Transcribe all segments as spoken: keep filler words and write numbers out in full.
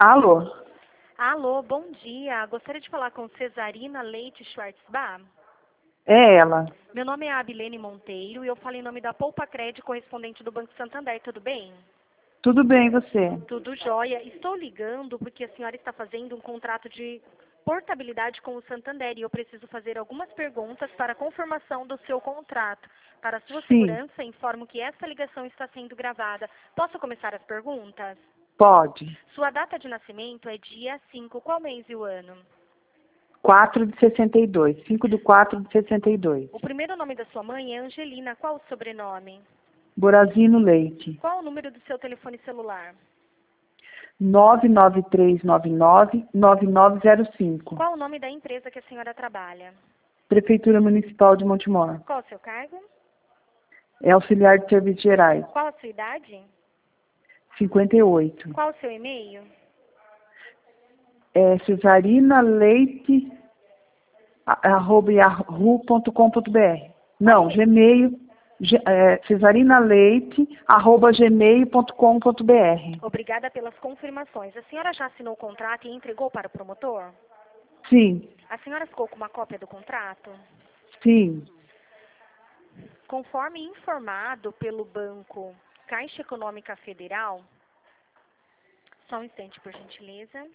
Alô? Alô, bom dia. Gostaria de falar com Cesarina Leite Schwartzbach. É ela. Meu nome é Abilene Monteiro e eu falo em nome da Poupa Crédito, correspondente do Banco Santander. Tudo bem? Tudo bem, você? Tudo jóia. Estou ligando porque a senhora está fazendo um contrato de portabilidade com o Santander e eu preciso fazer algumas perguntas para a confirmação do seu contrato. Para sua Sim, segurança, informo que esta ligação está sendo gravada. Posso começar as perguntas? pode. Sua data de nascimento é dia cinco. Qual mês e o ano? quatro de sessenta e dois. cinco de quatro de sessenta e dois. O primeiro nome da sua mãe é Angelina. Qual o sobrenome? Borazino Leite. Qual o número do seu telefone celular? nove nove três nove nove nove nove zero cinco. Qual o nome da empresa que a senhora trabalha? Prefeitura Municipal de Montemor. Qual o seu cargo? É auxiliar de serviços gerais. Qual a sua idade? cinquenta e oito. Qual o seu e-mail? É Cesarina Leite, a- arroba yahoo ponto com ponto br. Não, Gmail, ge- é, Cesarina Leite, arroba gmail ponto com ponto br. Obrigada pelas confirmações. A senhora já assinou o contrato e entregou para o promotor? Sim, A senhora ficou com uma cópia do contrato? sim. Conforme informado pelo Banco Caixa Econômica Federal, só um instante, por gentileza.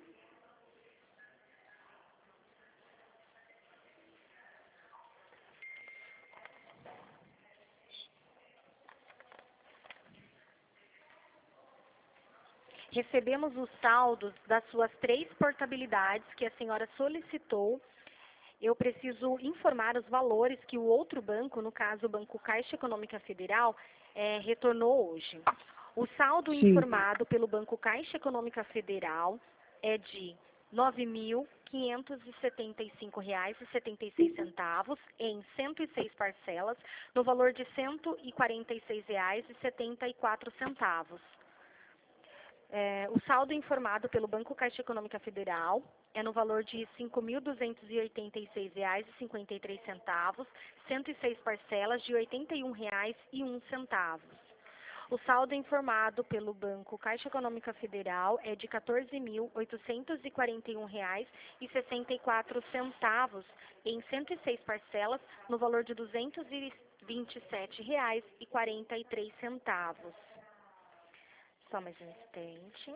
Recebemos os saldos das suas três portabilidades que a senhora solicitou. Eu preciso informar os valores que o outro banco, no caso o Banco Caixa Econômica Federal, eh, retornou hoje. O saldo Sim. informado pelo Banco Caixa Econômica Federal é de nove mil quinhentos e setenta e cinco reais e setenta e seis centavos em cento e seis parcelas, no valor de cento e quarenta e seis reais e setenta e quatro centavos. É, o saldo informado pelo Banco Caixa Econômica Federal é no valor de cinco mil duzentos e oitenta e seis reais e cinquenta e três centavos, cento e seis parcelas de oitenta e um reais e um centavo. O saldo informado pelo Banco Caixa Econômica Federal é de quatorze mil oitocentos e quarenta e um reais e sessenta e quatro centavos em cento e seis parcelas no valor de duzentos e vinte e sete reais e quarenta e três centavos. Só mais um instante.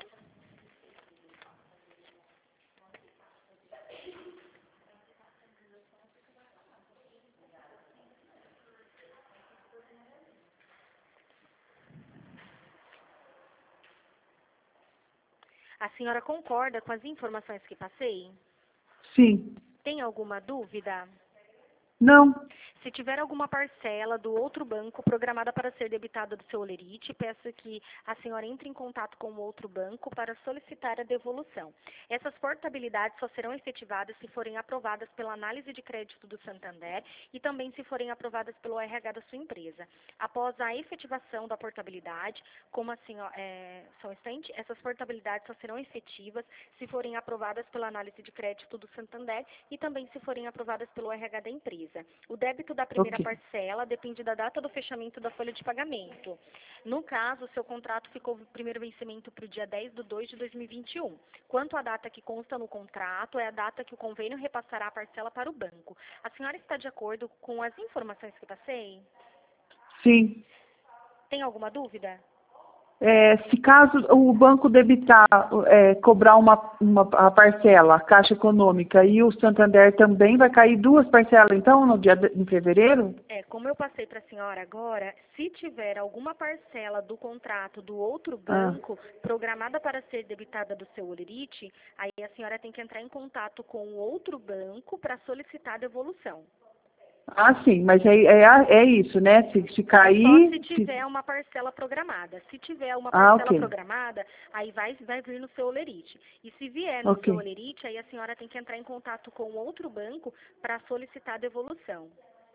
A senhora concorda com as informações que passei? Sim. Tem alguma dúvida? Não. Se tiver alguma parcela do outro banco programada para ser debitada do seu Olerite, peço que a senhora entre em contato com o outro banco para solicitar a devolução. Essas portabilidades só serão efetivadas se forem aprovadas pela análise de crédito do Santander e também se forem aprovadas pelo R H da sua empresa. Após a efetivação da portabilidade, como assim, ó, é, só um instante, essas portabilidades só serão efetivas se forem aprovadas pela análise de crédito do Santander e também se forem aprovadas pelo R H da empresa. O débito da primeira Ok. parcela depende da data do fechamento da folha de pagamento. No caso, o seu contrato ficou o primeiro vencimento para o dia dez de dois de dois mil e vinte e um. Quanto à data que consta no contrato, é a data que o convênio repassará a parcela para o banco. A senhora está de acordo com as informações que passei? Sim. Tem alguma dúvida? É, se caso o banco debitar, é, cobrar uma, uma a parcela, a Caixa Econômica e o Santander também vai cair duas parcelas, então, no dia de, em fevereiro? É, como eu passei para a senhora agora, se tiver alguma parcela do contrato do outro Ah. banco programada para ser debitada do seu Olerite, aí a senhora tem que entrar em contato com o outro banco para solicitar a devolução. Ah, sim, mas é, é, é isso, né? Se, se É cair. só se tiver uma parcela programada. Se tiver uma Ah, parcela ok. programada, aí vai, vai vir no seu Olerite. E se vier no seu Ok. Olerite, aí a senhora tem que entrar em contato com outro banco para solicitar a devolução.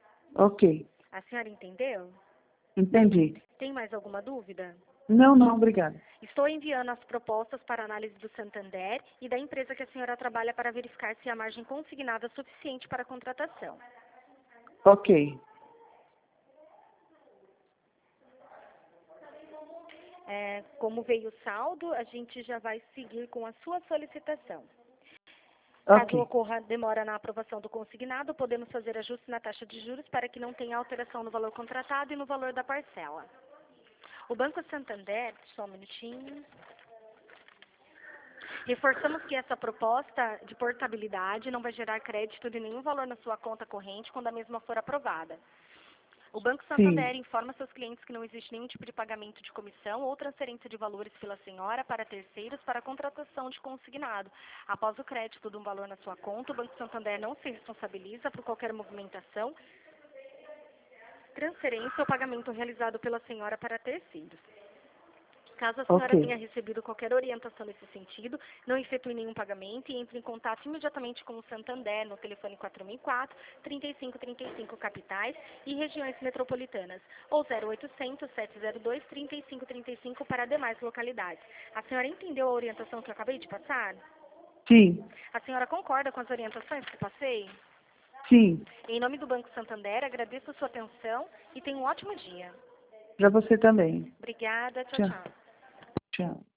Ok. A senhora entendeu? Entendi. Tem mais alguma dúvida? Não, não, obrigada. Estou enviando as propostas para análise do Santander e da empresa que a senhora trabalha para verificar se a margem consignada é suficiente para a contratação. Ok. É, como veio o saldo, a gente já vai seguir com a sua solicitação. Caso Ok. ocorra demora na aprovação do consignado, podemos fazer ajustes na taxa de juros para que não tenha alteração no valor contratado e no valor da parcela. O Banco Santander, só um minutinho. Reforçamos que essa proposta de portabilidade não vai gerar crédito de nenhum valor na sua conta corrente quando a mesma for aprovada. O Banco Santander Sim. informa seus clientes que não existe nenhum tipo de pagamento de comissão ou transferência de valores pela senhora para terceiros para a contratação de consignado. Após o crédito de um valor na sua conta, o Banco Santander não se responsabiliza por qualquer movimentação, transferência ou pagamento realizado pela senhora para terceiros. Caso a senhora tenha Ok. recebido qualquer orientação nesse sentido, não efetue nenhum pagamento e entre em contato imediatamente com o Santander no telefone quatro mil e quatro, trinta e cinco trinta e cinco capitais e regiões metropolitanas, ou zero oitocentos, sete zero dois, trinta e cinco trinta e cinco para demais localidades. A senhora entendeu a orientação que eu acabei de passar? Sim. A senhora concorda com as orientações que passei? Sim. Em nome do Banco Santander, agradeço a sua atenção e tenha um ótimo dia. Para você também. Obrigada, tchau, Tchau. tchau. Tchau.